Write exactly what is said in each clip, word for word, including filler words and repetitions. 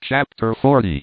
Chapter forty.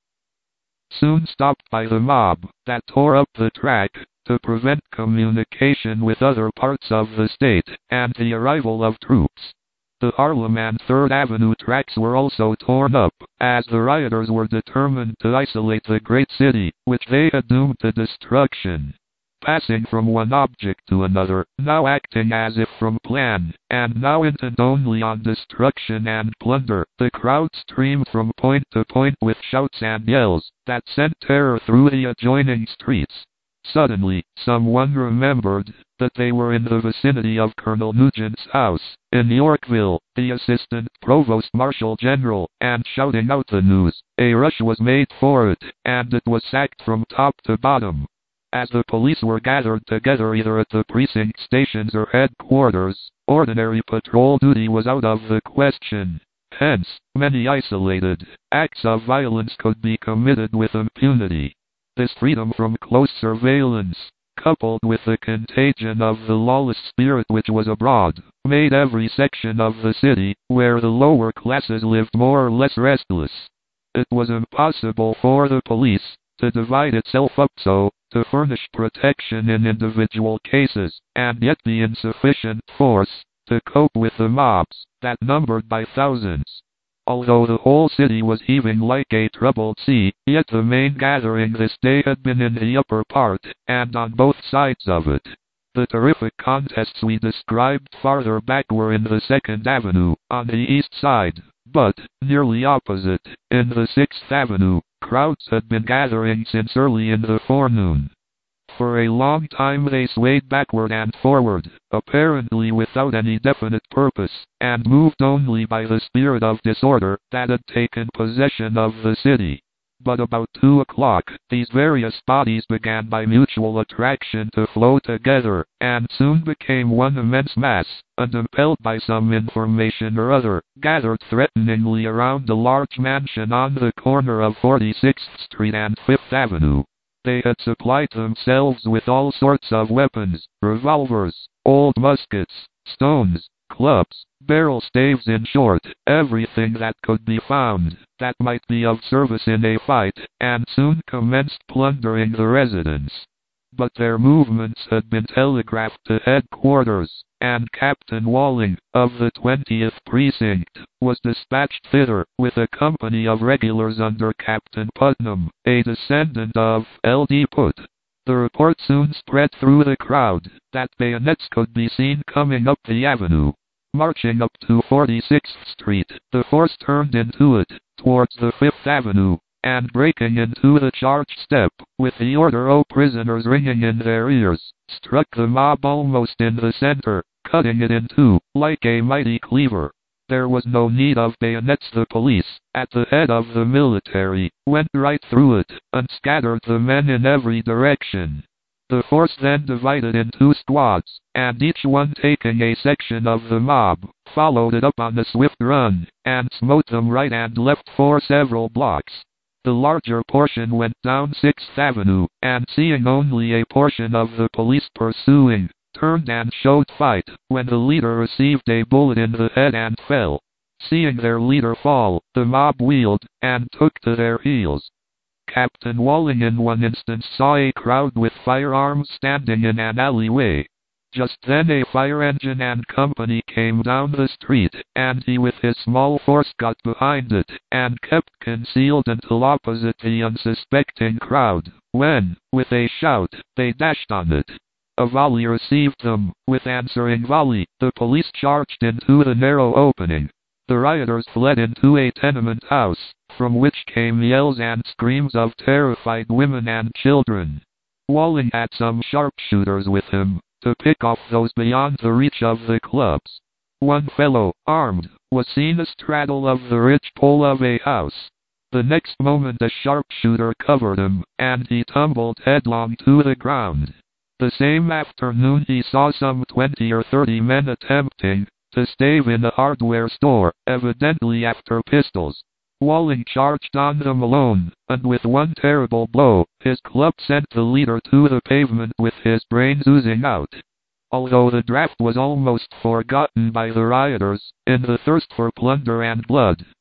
Soon stopped by the mob that tore up the track to prevent communication with other parts of the state and the arrival of troops. The Harlem and Third Avenue tracks were also torn up, as the rioters were determined to isolate the great city, which they had doomed to destruction. Passing from one object to another, now acting as if from plan, and now intent only on destruction and plunder, the crowd streamed from point to point with shouts and yells that sent terror through the adjoining streets. Suddenly, someone remembered that they were in the vicinity of Colonel Nugent's house, in Yorkville, the Assistant Provost Marshal General, and shouting out the news, a rush was made for it, and it was sacked from top to bottom. As the police were gathered together either at the precinct stations or headquarters, ordinary patrol duty was out of the question. Hence, many isolated acts of violence could be committed with impunity. This freedom from close surveillance, coupled with the contagion of the lawless spirit which was abroad, made every section of the city, where the lower classes lived more or less restless. It was impossible for the police to divide itself up so to furnish protection in individual cases, and yet be in sufficient force to cope with the mobs that numbered by thousands. Although the whole city was heaving like a troubled sea, yet the main gathering this day had been in the upper part, and on both sides of it. The terrific contests we described farther back were in the Second Avenue, on the east side, but, nearly opposite, in the Sixth Avenue, crowds had been gathering since early in the forenoon. For a long time they swayed backward and forward, apparently without any definite purpose, and moved only by the spirit of disorder that had taken possession of the city. But about two o'clock, these various bodies began by mutual attraction to flow together, and soon became one immense mass, and impelled by some information or other, gathered threateningly around a large mansion on the corner of forty-sixth Street and Fifth Avenue. They had supplied themselves with all sorts of weapons, revolvers, old muskets, stones, clubs, barrel staves, in short, everything that could be found that might be of service in a fight, and soon commenced plundering the residence. But their movements had been telegraphed to headquarters, and Captain Walling, of the twentieth Precinct, was dispatched thither with a company of regulars under Captain Putnam, a descendant of L D Putt. The report soon spread through the crowd that bayonets could be seen coming up the avenue. Marching up to forty-sixth Street, the force turned into it, towards the Fifth Avenue, and breaking into the charge step, with the order "O prisoners" ringing in their ears, struck the mob almost in the center, cutting it in two, like a mighty cleaver. There was no need of bayonets. The police, at the head of the military, went right through it, and scattered the men in every direction. The force then divided in two squads, and each one taking a section of the mob, followed it up on a swift run, and smote them right and left for several blocks. The larger portion went down Sixth Avenue, and seeing only a portion of the police pursuing, turned and showed fight, when the leader received a bullet in the head and fell. Seeing their leader fall, the mob wheeled, and took to their heels. Captain Walling in one instance saw a crowd with firearms standing in an alleyway. Just then a fire engine and company came down the street, and he with his small force got behind it, and kept concealed until opposite the unsuspecting crowd, when, with a shout, they dashed on it. A volley received them. With answering volley, the police charged into the narrow opening. The rioters fled into a tenement house, from which came yells and screams of terrified women and children. Walling had some sharpshooters with him, to pick off those beyond the reach of the clubs. One fellow, armed, was seen astraddle of the ridge pole of a house. The next moment a sharpshooter covered him, and he tumbled headlong to the ground. The same afternoon he saw some twenty or thirty men attempting to stave in a hardware store, evidently after pistols. Walling charged on them alone, and with one terrible blow, his club sent the leader to the pavement with his brains oozing out. Although the draft was almost forgotten by the rioters, in the thirst for plunder and blood,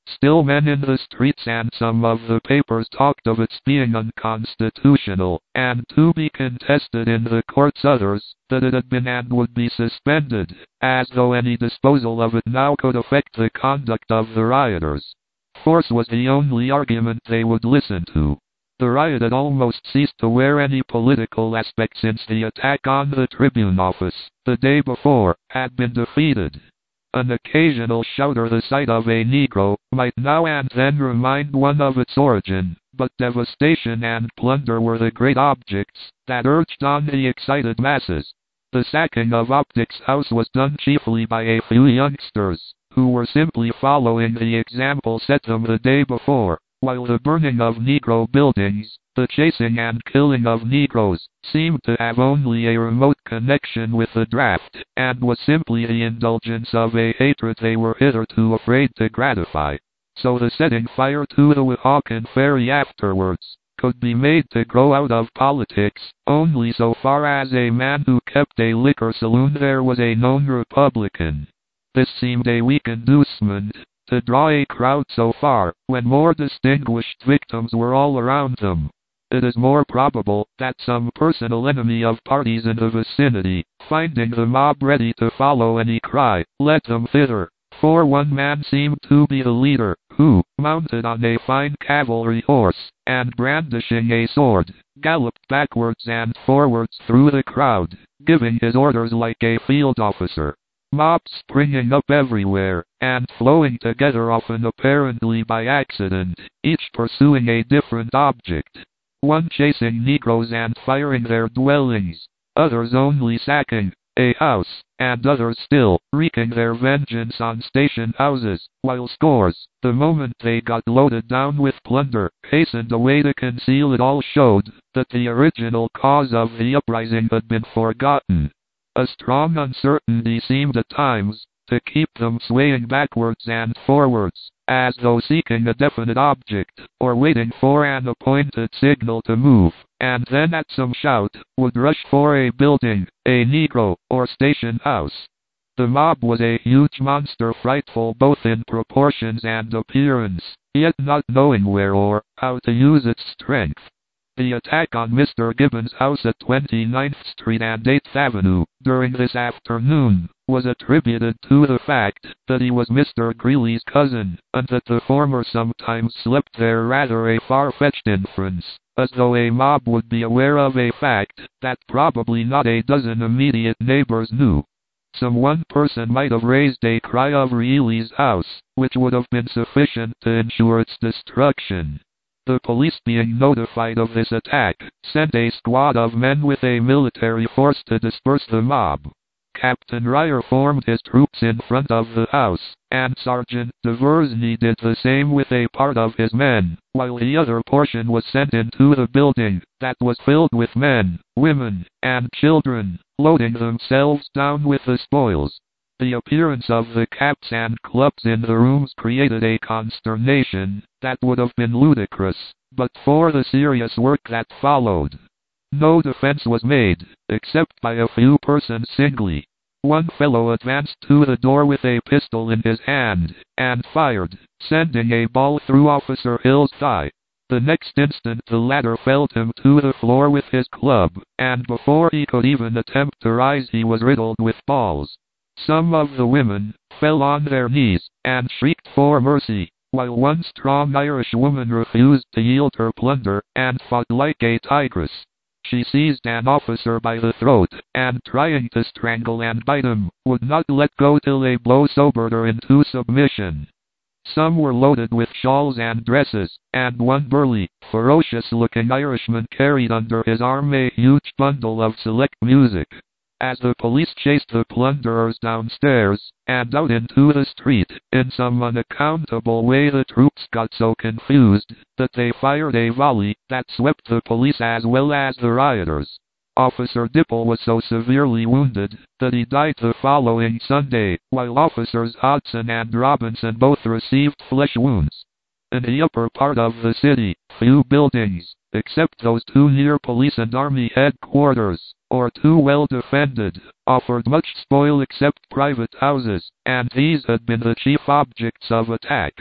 Still, men in the streets and some of the papers talked of its being unconstitutional, and to be contested in the courts, others, that it had been and would be suspended, as though any disposal of it now could affect the conduct of the rioters. Force was the only argument they would listen to. The riot had almost ceased to wear any political aspect since the attack on the Tribune office, the day before, had been defeated. An occasional shout or the sight of a Negro might now and then remind one of its origin, but devastation and plunder were the great objects that urged on the excited masses. The sacking of Optics House was done chiefly by a few youngsters, who were simply following the example set them the day before, while the burning of Negro buildings, the chasing and killing of Negroes, seemed to have only a remote connection with the draft, and was simply the indulgence of a hatred they were hitherto afraid to gratify. So the setting fire to the Weehawken Ferry afterwards could be made to grow out of politics, only so far as a man who kept a liquor saloon there was a known Republican. This seemed a weak inducement to draw a crowd so far, when more distinguished victims were all around them. It is more probable that some personal enemy of parties in the vicinity, finding the mob ready to follow any cry, led them thither, for one man seemed to be the leader, who, mounted on a fine cavalry horse, and brandishing a sword, galloped backwards and forwards through the crowd, giving his orders like a field officer. Mobs springing up everywhere, and flowing together often apparently by accident, each pursuing a different object. One chasing Negroes and firing their dwellings, others only sacking a house, and others still wreaking their vengeance on station houses, while scores, the moment they got loaded down with plunder, hastened away to conceal it. All showed that the original cause of the uprising had been forgotten. A strong uncertainty seemed at times to keep them swaying backwards and forwards, as though seeking a definite object, or waiting for an appointed signal to move, and then at some shout, would rush for a building, a Negro, or station house. The mob was a huge monster, frightful both in proportions and appearance, yet not knowing where or how to use its strength. The attack on Mister Gibbons' house at twenty-ninth Street and eighth Avenue, during this afternoon, was attributed to the fact that he was Mister Greeley's cousin, and that the former sometimes slept there, rather a far-fetched inference, as though a mob would be aware of a fact that probably not a dozen immediate neighbors knew. Some one person might have raised a cry of Greeley's house, which would have been sufficient to ensure its destruction. The police, being notified of this attack, sent a squad of men with a military force to disperse the mob. Captain Ryer formed his troops in front of the house, and Sergeant Duversney did the same with a part of his men, while the other portion was sent into the building, that was filled with men, women, and children, loading themselves down with the spoils. The appearance of the caps and clubs in the rooms created a consternation that would have been ludicrous, but for the serious work that followed. No defense was made, except by a few persons singly. One fellow advanced to the door with a pistol in his hand, and fired, sending a ball through Officer Hill's thigh. The next instant the latter felled him to the floor with his club, and before he could even attempt to rise he was riddled with balls. Some of the women fell on their knees, and shrieked for mercy, while one strong Irish woman refused to yield her plunder, and fought like a tigress. She seized an officer by the throat, and trying to strangle and bite him, would not let go till a blow sobered her into submission. Some were loaded with shawls and dresses, and one burly, ferocious-looking Irishman carried under his arm a huge bundle of select music. As the police chased the plunderers downstairs, and out into the street, in some unaccountable way the troops got so confused that they fired a volley that swept the police as well as the rioters. Officer Dipple was so severely wounded that he died the following Sunday, while Officers Hodson and Robinson both received flesh wounds. In the upper part of the city, few buildings, except those two near police and army headquarters, or too well defended, offered much spoil except private houses, and these had been the chief objects of attack.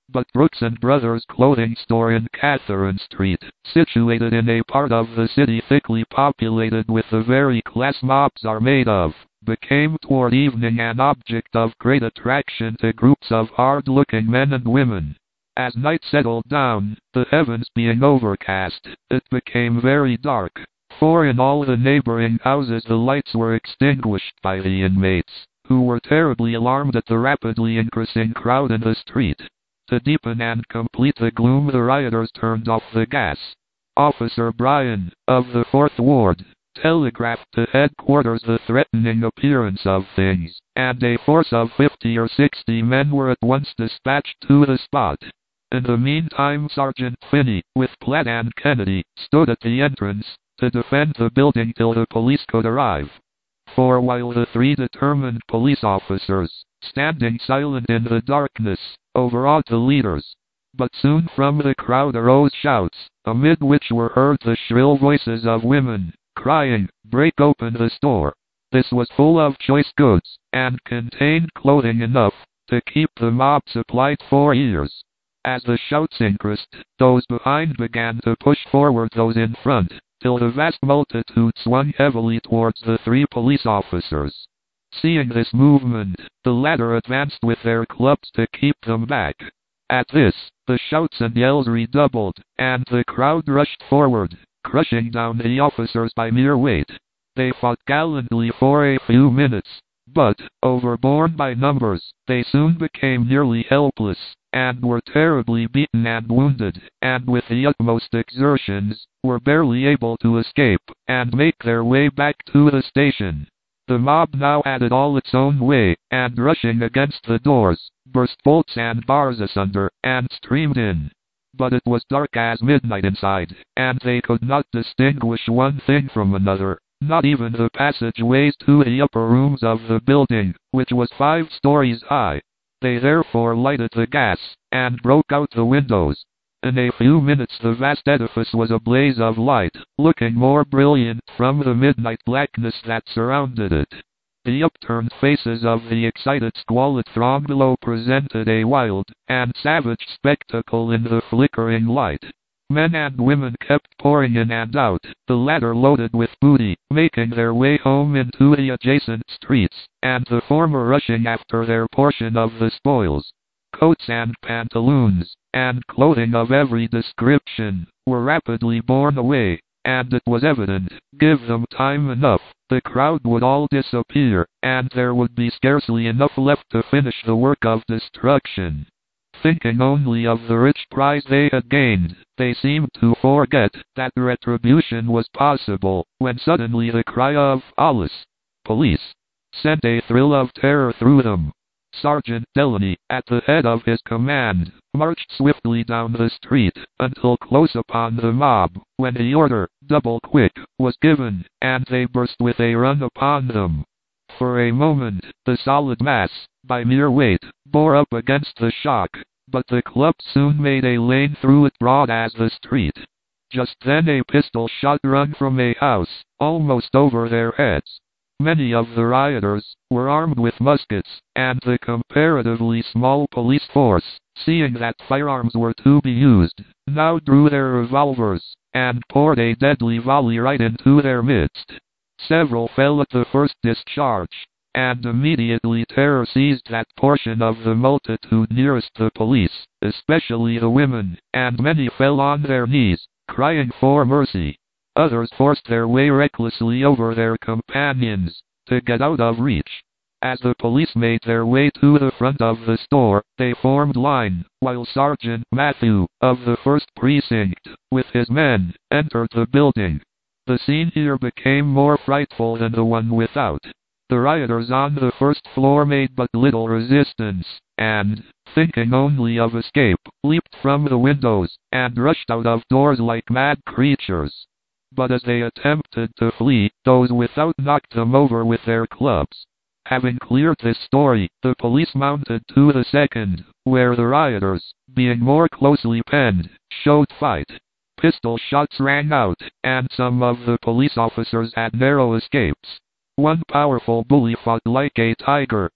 but Brooks and Brothers clothing store in Catherine Street, situated in a part of the city thickly populated with the very class mobs are made of, became toward evening an object of great attraction to groups of hard-looking men and women. As night settled down, the heavens being overcast, it became very dark, for in all the neighboring houses the lights were extinguished by the inmates, who were terribly alarmed at the rapidly increasing crowd in the street. To deepen and complete the gloom, the rioters turned off the gas. Officer Bryan, of the fourth Ward, telegraphed to headquarters the threatening appearance of things, and a force of fifty or sixty men were at once dispatched to the spot. In the meantime, Sergeant Finney, with Platt and Kennedy, stood at the entrance, to defend the building till the police could arrive. For while the three determined police officers, standing silent in the darkness, overawed the leaders, but soon from the crowd arose shouts, amid which were heard the shrill voices of women, crying, "Break open the store." This was full of choice goods, and contained clothing enough to keep the mob supplied for years. As the shouts increased, those behind began to push forward those in front, till the vast multitude swung heavily towards the three police officers. Seeing this movement, the latter advanced with their clubs to keep them back. At this, the shouts and yells redoubled, and the crowd rushed forward, crushing down the officers by mere weight. They fought gallantly for a few minutes, but, overborne by numbers, they soon became nearly helpless, and were terribly beaten and wounded, and with the utmost exertions, were barely able to escape, and make their way back to the station. The mob now had it all its own way, and rushing against the doors, burst bolts and bars asunder, and streamed in. But it was dark as midnight inside, and they could not distinguish one thing from another, not even the passageways to the upper rooms of the building, which was five stories high. They therefore lighted the gas, and broke out the windows. In a few minutes the vast edifice was a blaze of light, looking more brilliant from the midnight blackness that surrounded it. The upturned faces of the excited squalid throng below presented a wild and savage spectacle in the flickering light. Men and women kept pouring in and out, the latter loaded with booty, making their way home into the adjacent streets, and the former rushing after their portion of the spoils. Coats and pantaloons, and clothing of every description, were rapidly borne away, and it was evident, give them time enough, the crowd would all disappear, and there would be scarcely enough left to finish the work of destruction. Thinking only of the rich prize they had gained, they seemed to forget that retribution was possible, when suddenly the cry of "Alice! Police!" sent a thrill of terror through them. Sergeant Delaney, at the head of his command, marched swiftly down the street, until close upon the mob, when the order, "Double quick," was given, and they burst with a run upon them. For a moment, the solid mass, by mere weight, bore up against the shock, but the clubs soon made a lane through it broad as the street. Just then a pistol shot rang from a house, almost over their heads. Many of the rioters were armed with muskets, and the comparatively small police force, seeing that firearms were to be used, now drew their revolvers, and poured a deadly volley right into their midst. Several fell at the first discharge, and immediately terror seized that portion of the multitude nearest the police, especially the women, and many fell on their knees, crying for mercy. Others forced their way recklessly over their companions, to get out of reach. As the police made their way to the front of the store, they formed line, while Sergeant Matthew, of the first precinct, with his men, entered the building. The scene here became more frightful than the one without. The rioters on the first floor made but little resistance, and, thinking only of escape, leaped from the windows, and rushed out of doors like mad creatures. But as they attempted to flee, those without knocked them over with their clubs. Having cleared this story, the police mounted to the second, where the rioters, being more closely penned, showed fight. Pistol shots rang out, and some of the police officers had narrow escapes. One powerful bully fought like a tiger,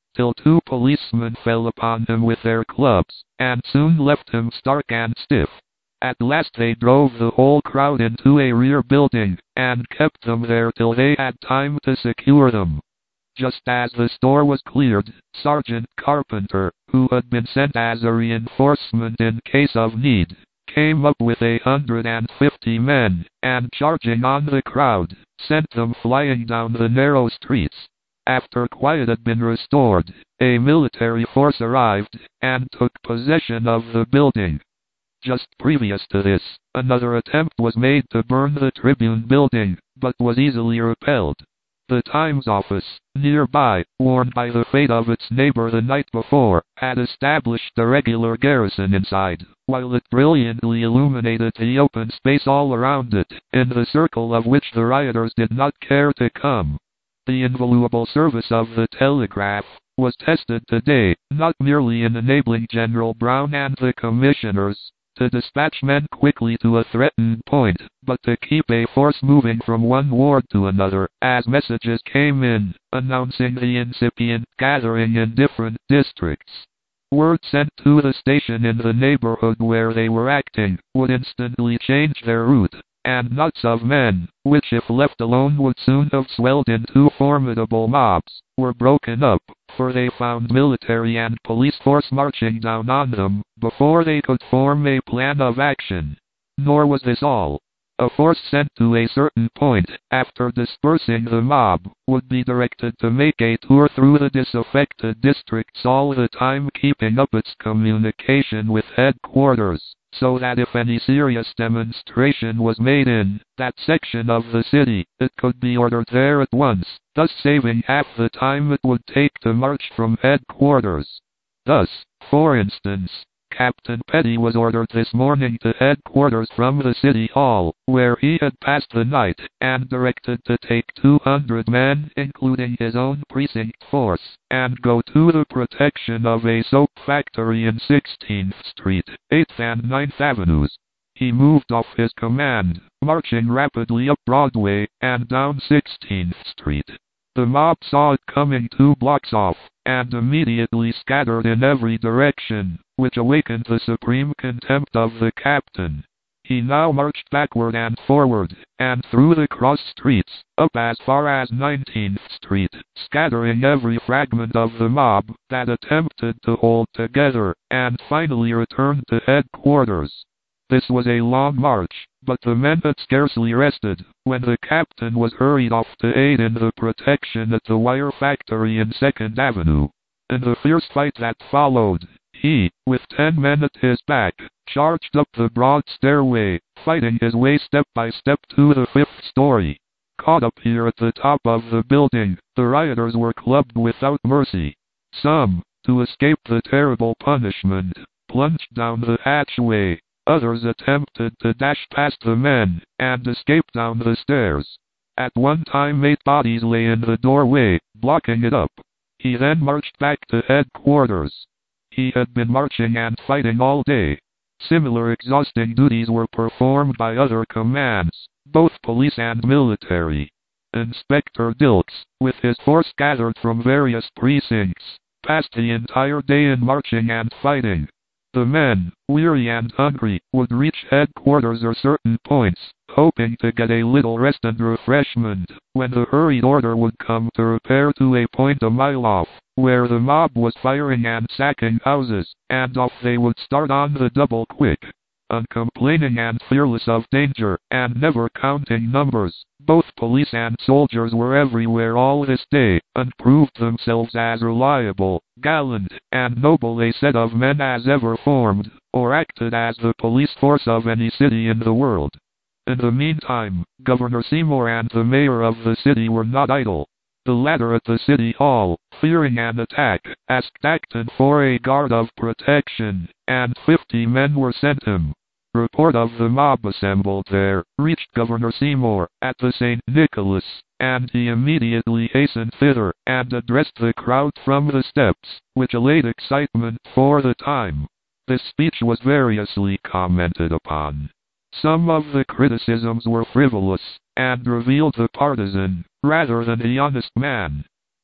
till two policemen fell upon him with their clubs, and soon left him stark and stiff. At last they drove the whole crowd into a rear building, and kept them there till they had time to secure them. Just as the store was cleared, Sergeant Carpenter, who had been sent as a reinforcement in case of need, came up with a hundred and fifty men, and charging on the crowd, sent them flying down the narrow streets. After quiet had been restored, a military force arrived, and took possession of the building. Just previous to this, another attempt was made to burn the Tribune building, but was easily repelled. The Times office, nearby, warned by the fate of its neighbor the night before, had established a regular garrison inside, while it brilliantly illuminated the open space all around it, in the circle of which the rioters did not care to come. The invaluable service of the telegraph was tested today, not merely in enabling General Brown and the commissioners to dispatch men quickly to a threatened point, but to keep a force moving from one ward to another, as messages came in, announcing the incipient gathering in different districts. Word sent to the station in the neighborhood where they were acting would instantly change their route, and knots of men, which if left alone would soon have swelled into formidable mobs, were broken up, for they found military and police force marching down on them, before they could form a plan of action. Nor was this all. A force sent to a certain point, after dispersing the mob, would be directed to make a tour through the disaffected districts, all the time keeping up its communication with headquarters, so that if any serious demonstration was made in that section of the city, it could be ordered there at once, thus saving half the time it would take to march from headquarters. Thus, for instance, Captain Petty was ordered this morning to headquarters from the City Hall, where he had passed the night, and directed to take two hundred men, including his own precinct force, and go to the protection of a soap factory in sixteenth Street, eighth and ninth Avenues. He moved off his command, marching rapidly up Broadway, and down sixteenth Street. The mob saw it coming two blocks off, and immediately scattered in every direction, which awakened the supreme contempt of the captain. He now marched backward and forward, and through the cross streets, up as far as nineteenth Street, scattering every fragment of the mob that attempted to hold together, and finally returned to headquarters. This was a long march, but the men had scarcely rested, when the captain was hurried off to aid in the protection at the wire factory in second Avenue. In the fierce fight that followed, he, with ten men at his back, charged up the broad stairway, fighting his way step by step to the fifth story. Caught up here at the top of the building, the rioters were clubbed without mercy. Some, to escape the terrible punishment, plunged down the hatchway. Others attempted to dash past the men, and escape down the stairs. At one time eight bodies lay in the doorway, blocking it up. He then marched back to headquarters. He had been marching and fighting all day. Similar exhausting duties were performed by other commands, both police and military. Inspector Dilks, with his force gathered from various precincts, passed the entire day in marching and fighting. The men, weary and hungry, would reach headquarters or certain points, hoping to get a little rest and refreshment, when the hurried order would come to repair to a point a mile off, where the mob was firing and sacking houses, and off they would start on the double quick. Uncomplaining and fearless of danger, and never counting numbers, both police and soldiers were everywhere all this day, and proved themselves as reliable, gallant, and noble a set of men as ever formed, or acted as the police force of any city in the world. In the meantime, Governor Seymour and the mayor of the city were not idle. The latter at the City Hall, fearing an attack, asked Acton for a guard of protection, and fifty men were sent him. Report of the mob assembled there reached Governor Seymour at the Saint Nicholas, and he immediately hastened thither, and addressed the crowd from the steps, which allayed excitement for the time. This speech was variously commented upon. Some of the criticisms were frivolous, and revealed the partisan, rather than the honest man.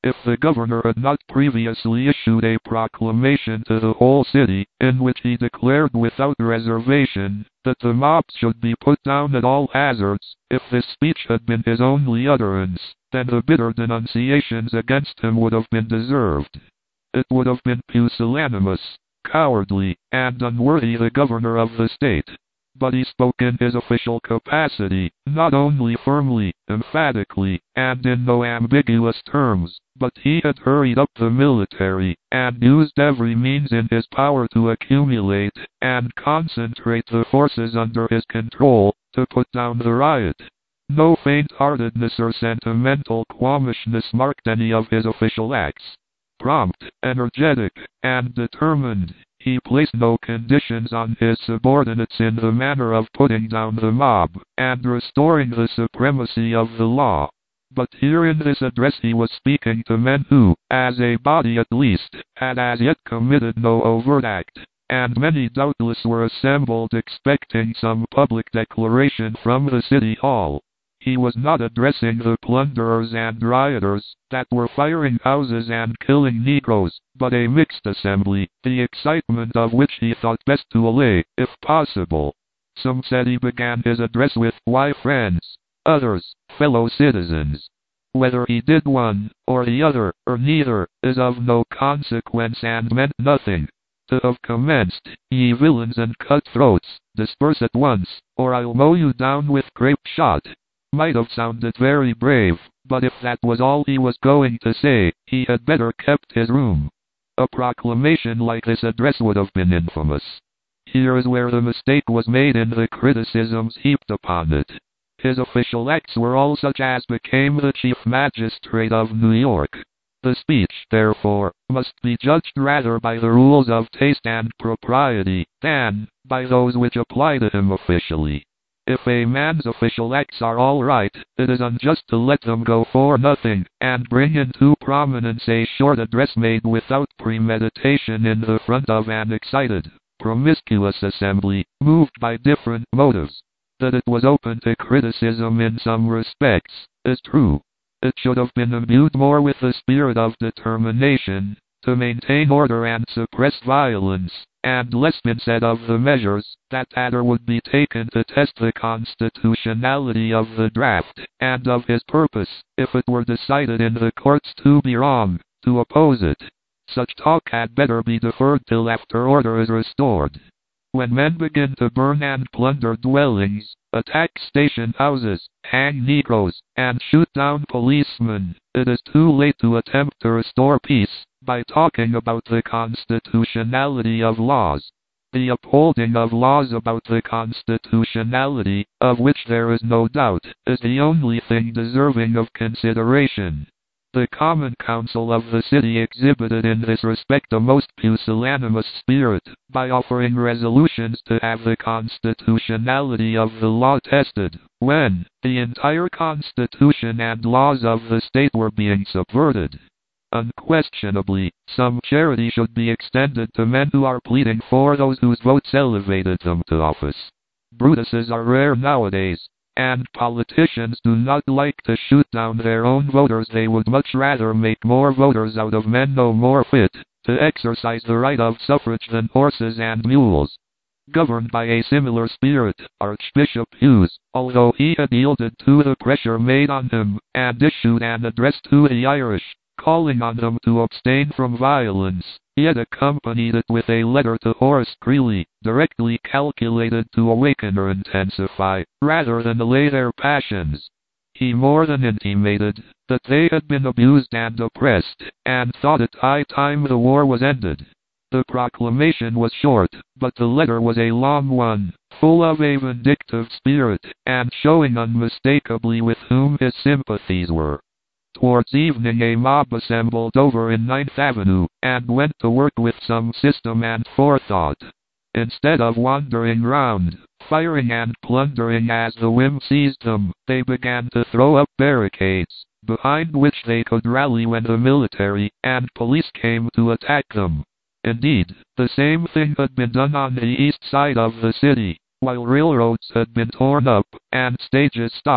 if the governor had not previously issued a proclamation to the whole city, in which he declared without reservation that the mobs should be put down at all hazards. If this speech had been his only utterance, then the bitter denunciations against him would have been deserved. It would have been pusillanimous, cowardly, and unworthy the governor of the state. But he spoke in his official capacity, not only firmly, emphatically, and in no ambiguous terms, but he had hurried up the military, and used every means in his power to accumulate and concentrate the forces under his control, to put down the riot. No faint-heartedness or sentimental qualmishness marked any of his official acts. Prompt, energetic, and determined, he placed no conditions on his subordinates in the matter of putting down the mob, and restoring the supremacy of the law. But here in this address he was speaking to men who, as a body at least, had as yet committed no overt act, and many doubtless were assembled expecting some public declaration from the city hall. He was not addressing the plunderers and rioters that were firing houses and killing Negroes, but a mixed assembly, the excitement of which he thought best to allay, if possible. Some said he began his address with, "Why, friends," others, "fellow citizens." Whether he did one, or the other, or neither, is of no consequence and meant nothing. To have commenced, "Ye villains and cutthroats, disperse at once, or I'll mow you down with grape shot," might have sounded very brave, but if that was all he was going to say, he had better kept his room. A proclamation like this address would have been infamous. Here is where the mistake was made in the criticisms heaped upon it. His official acts were all such as became the Chief Magistrate of New York. The speech, therefore, must be judged rather by the rules of taste and propriety, than by those which apply to him officially. If a man's official acts are all right, it is unjust to let them go for nothing, and bring into prominence a short address made without premeditation in the front of an excited, promiscuous assembly, moved by different motives. That it was open to criticism in some respects, is true. It should have been imbued more with the spirit of determination to maintain order and suppress violence, and less been said of the measures that either would be taken to test the constitutionality of the draft, and of his purpose, if it were decided in the courts to be wrong, to oppose it. Such talk had better be deferred till after order is restored. When men begin to burn and plunder dwellings, attack station houses, hang Negroes, and shoot down policemen, it is too late to attempt to restore peace by talking about the constitutionality of laws. The upholding of laws about the constitutionality, of which there is no doubt, is the only thing deserving of consideration. The Common Council of the city exhibited in this respect a most pusillanimous spirit, by offering resolutions to have the constitutionality of the law tested, when the entire constitution and laws of the state were being subverted. Unquestionably, some charity should be extended to men who are pleading for those whose votes elevated them to office. Brutuses are rare nowadays, and politicians do not like to shoot down their own voters. They would much rather make more voters out of men no more fit to exercise the right of suffrage than horses and mules. Governed by a similar spirit, Archbishop Hughes, although he had yielded to the pressure made on him, and issued an address to the Irish, calling on them to abstain from violence, yet accompanied it with a letter to Horace Greeley, directly calculated to awaken or intensify, rather than allay their passions. He more than intimated that they had been abused and oppressed, and thought it high time the war was ended. The proclamation was short, but the letter was a long one, full of a vindictive spirit, and showing unmistakably with whom his sympathies were. Towards evening a mob assembled over in Ninth Avenue, and went to work with some system and forethought. Instead of wandering round, firing and plundering as the whim seized them, they began to throw up barricades, behind which they could rally when the military and police came to attack them. Indeed, the same thing had been done on the east side of the city. While railroads had been torn up, and stages stopped,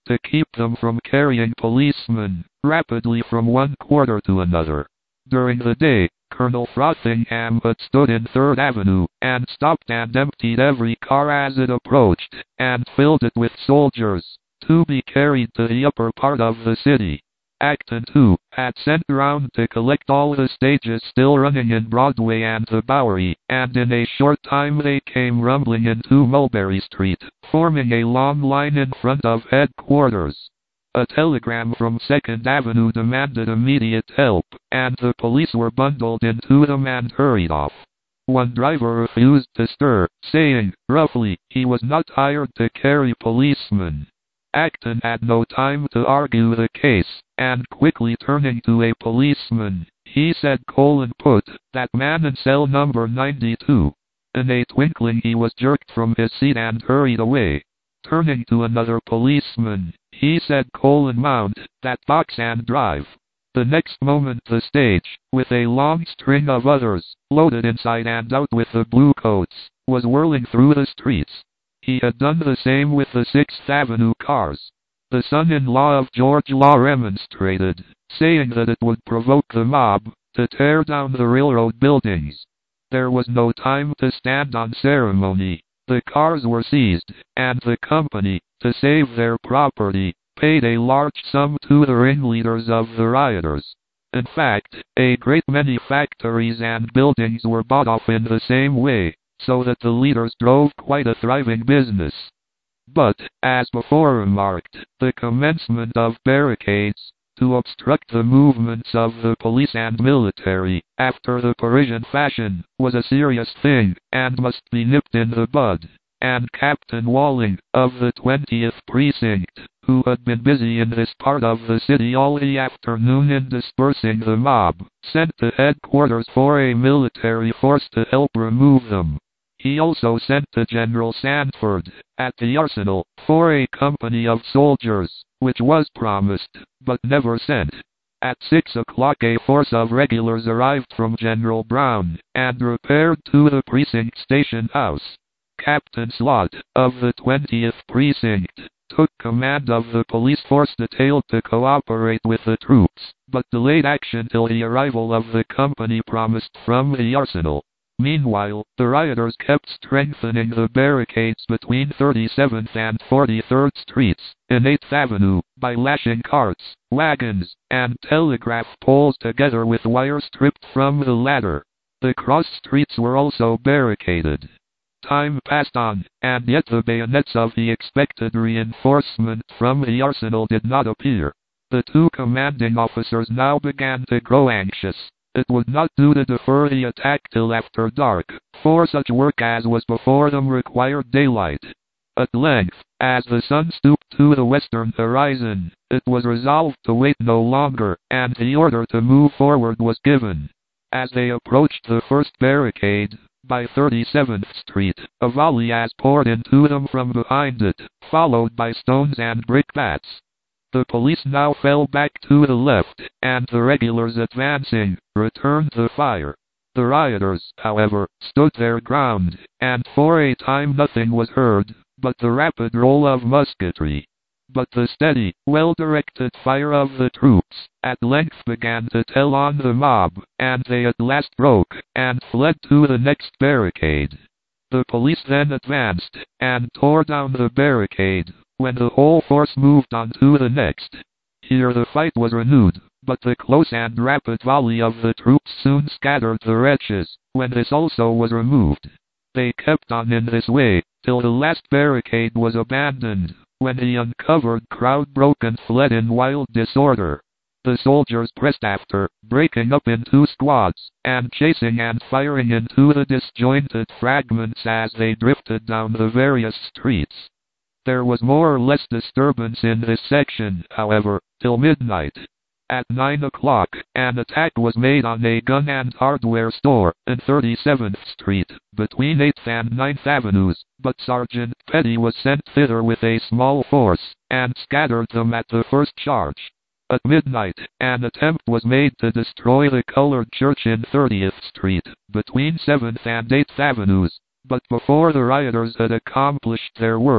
to keep them from carrying policemen rapidly from one quarter to another. During the day, Colonel Frothingham had stood in third Avenue, and stopped and emptied every car as it approached, and filled it with soldiers, to be carried to the upper part of the city. Acton, too, had sent round to collect all the stages still running in Broadway and the Bowery, and in a short time they came rumbling into Mulberry Street, forming a long line in front of headquarters. A telegram from second Avenue demanded immediate help, and the police were bundled into them and hurried off. One driver refused to stir, saying, roughly, he was not hired to carry policemen. Acton had no time to argue the case, and quickly turning to a policeman, he said, "Colin, put that man in cell number ninety-two. In a twinkling he was jerked from his seat and hurried away. Turning to another policeman, he said, "Colin, mount that box and drive." The next moment the stage, with a long string of others, loaded inside and out with the bluecoats, was whirling through the streets. He had done the same with the sixth Avenue cars. The son-in-law of George Law remonstrated, saying that it would provoke the mob to tear down the railroad buildings. There was no time to stand on ceremony. The cars were seized, and the company, to save their property, paid a large sum to the ringleaders of the rioters. In fact, a great many factories and buildings were bought off in the same way, so that the leaders drove quite a thriving business. But, as before remarked, the commencement of barricades, to obstruct the movements of the police and military, after the Parisian fashion, was a serious thing, and must be nipped in the bud. And Captain Walling, of the twentieth Precinct, who had been busy in this part of the city all the afternoon in dispersing the mob, sent to headquarters for a military force to help remove them. He also sent to General Sanford, at the Arsenal, for a company of soldiers, which was promised, but never sent. At six o'clock a force of regulars arrived from General Brown, and repaired to the precinct station house. Captain Slot, of the twentieth Precinct, took command of the police force detailed to cooperate with the troops, but delayed action till the arrival of the company promised from the Arsenal. Meanwhile, the rioters kept strengthening the barricades between thirty-seventh and forty-third Streets, in eighth Avenue, by lashing carts, wagons, and telegraph poles together with wire stripped from the latter. The cross streets were also barricaded. Time passed on, and yet the bayonets of the expected reinforcement from the Arsenal did not appear. The two commanding officers now began to grow anxious. It would not do to defer the attack till after dark, for such work as was before them required daylight. At length, as the sun stooped to the western horizon, it was resolved to wait no longer, and the order to move forward was given. As they approached the first barricade, by thirty-seventh Street, a volley as poured into them from behind it, followed by stones and brickbats. The police now fell back to the left, and the regulars advancing, returned the fire. The rioters, however, stood their ground, and for a time nothing was heard, but the rapid roll of musketry. But the steady, well-directed fire of the troops, at length began to tell on the mob, and they at last broke, and fled to the next barricade. The police then advanced, and tore down the barricade, when the whole force moved on to the next. Here the fight was renewed, but the close and rapid volley of the troops soon scattered the wretches, when this also was removed. They kept on in this way, till the last barricade was abandoned, when the uncovered crowd broke and fled in wild disorder. The soldiers pressed after, breaking up into squads, and chasing and firing into the disjointed fragments as they drifted down the various streets. There was more or less disturbance in this section, however, till midnight. At nine o'clock, an attack was made on a gun and hardware store, in thirty-seventh Street, between eighth and ninth Avenues, but Sergeant Petty was sent thither with a small force, and scattered them at the first charge. At midnight, an attempt was made to destroy the colored church in thirtieth Street, between seventh and eighth Avenues, but before the rioters had accomplished their work,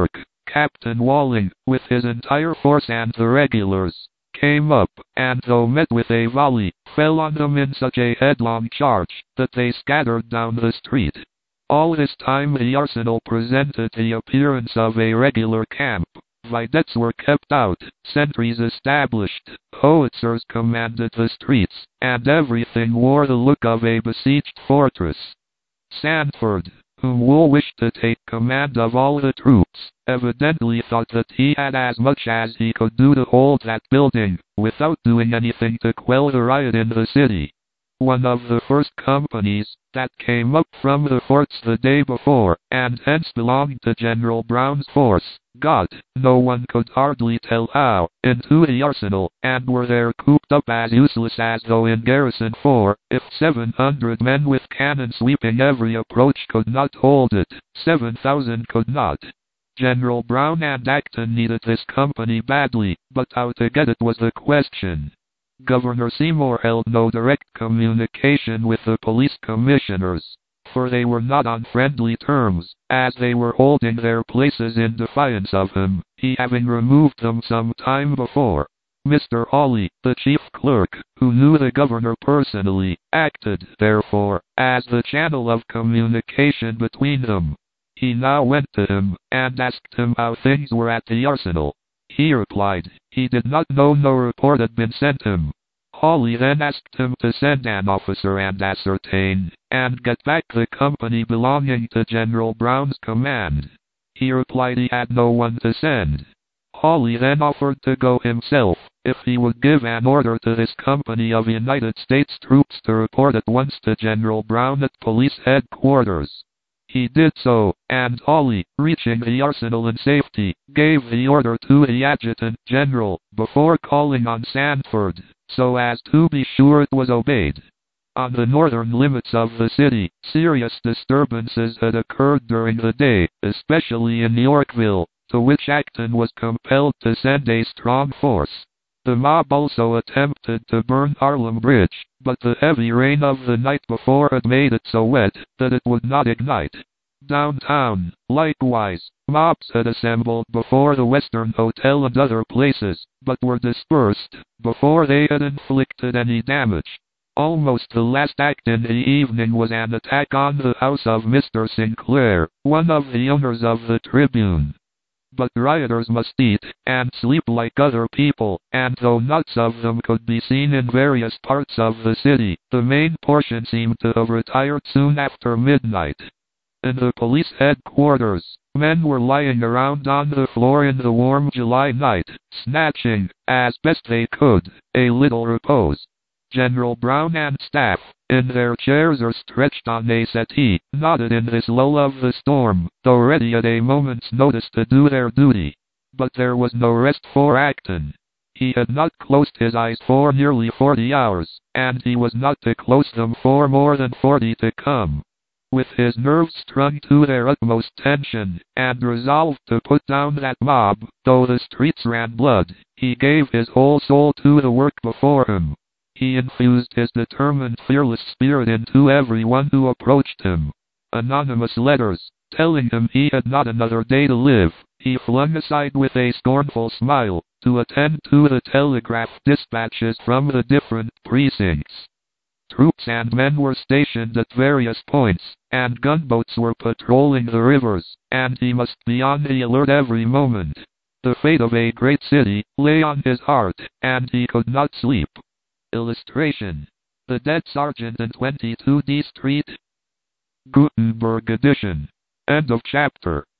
Captain Walling, with his entire force and the regulars, came up, and though met with a volley, fell on them in such a headlong charge, that they scattered down the street. All this time the arsenal presented the appearance of a regular camp. Vedettes were kept out, sentries established, howitzers commanded the streets, and everything wore the look of a besieged fortress. Sandford, whom Wool wished to take command of all the troops, evidently thought that he had as much as he could do to hold that building, without doing anything to quell the riot in the city. One of the first companies that came up from the forts the day before, and hence belonged to General Brown's force, got, no one could hardly tell how, into the arsenal, and were there cooped up as useless as though in garrison, for, if seven hundred men with cannon sweeping every approach could not hold it, seven thousand could not. General Brown and Acton needed this company badly, but how to get it was the question. Governor Seymour held no direct communication with the police commissioners, for they were not on friendly terms, as they were holding their places in defiance of him, he having removed them some time before. Mister Hawley, the chief clerk, who knew the governor personally, acted, therefore, as the channel of communication between them. He now went to him, and asked him how things were at the arsenal. He replied, he did not know, no report had been sent him. Hawley then asked him to send an officer and ascertain, and get back the company belonging to General Brown's command. He replied he had no one to send. Hawley then offered to go himself, if he would give an order to this company of United States troops to report at once to General Brown at police headquarters. He did so, and Hawley, reaching the arsenal in safety, gave the order to the adjutant general, before calling on Sandford, so as to be sure it was obeyed. On the northern limits of the city, serious disturbances had occurred during the day, especially in Yorkville, to which Acton was compelled to send a strong force. The mob also attempted to burn Harlem Bridge, but the heavy rain of the night before had made it so wet that it would not ignite. Downtown, likewise, mobs had assembled before the Western Hotel and other places, but were dispersed before they had inflicted any damage. Almost the last act in the evening was an attack on the house of Mister Sinclair, one of the owners of the Tribune. But rioters must eat and sleep like other people, and though knots of them could be seen in various parts of the city, the main portion seemed to have retired soon after midnight. In the police headquarters, men were lying around on the floor in the warm July night, snatching, as best they could, a little repose. General Brown and staff, in their chairs or stretched on a settee, nodded in this lull of the storm, though ready at a moment's notice to do their duty. But there was no rest for Acton. He had not closed his eyes for nearly forty hours, and he was not to close them for more than forty to come. With his nerves strung to their utmost tension, and resolved to put down that mob, though the streets ran blood, he gave his whole soul to the work before him. He infused his determined, fearless spirit into everyone who approached him. Anonymous letters, telling him he had not another day to live, he flung aside with a scornful smile, to attend to the telegraph dispatches from the different precincts. Troops and men were stationed at various points, and gunboats were patrolling the rivers, and he must be on the alert every moment. The fate of a great city lay on his heart, and he could not sleep. Illustration. The Dead Sergeant in twenty-two D Street. Gutenberg edition. End of chapter.